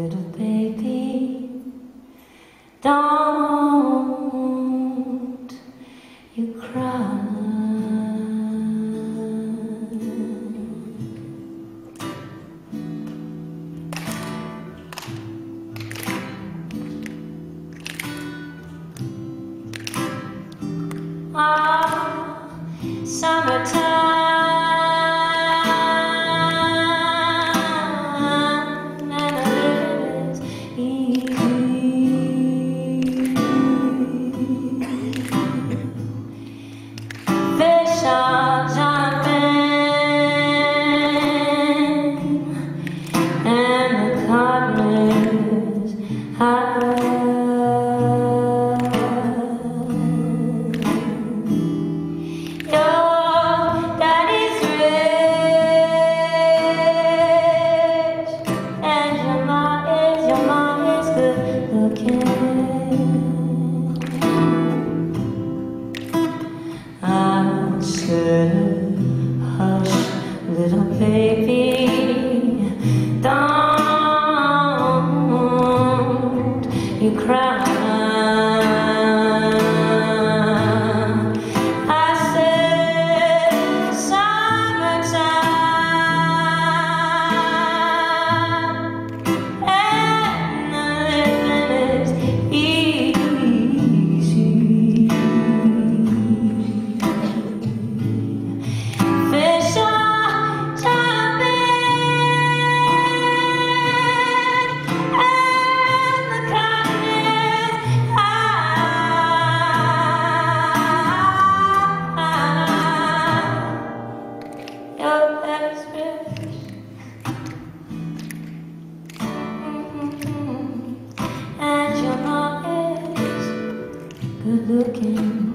little baby, don't you cry. Ah, summertime. Fish are jumping and the cotton is high. Your daddy's rich and your mom is good looking. I said, hush, little baby, don't you cry. I said, summertime, and the living is easy. Fish are jumping and the cotton is high. Your daddy's rich, and your mom is good looking.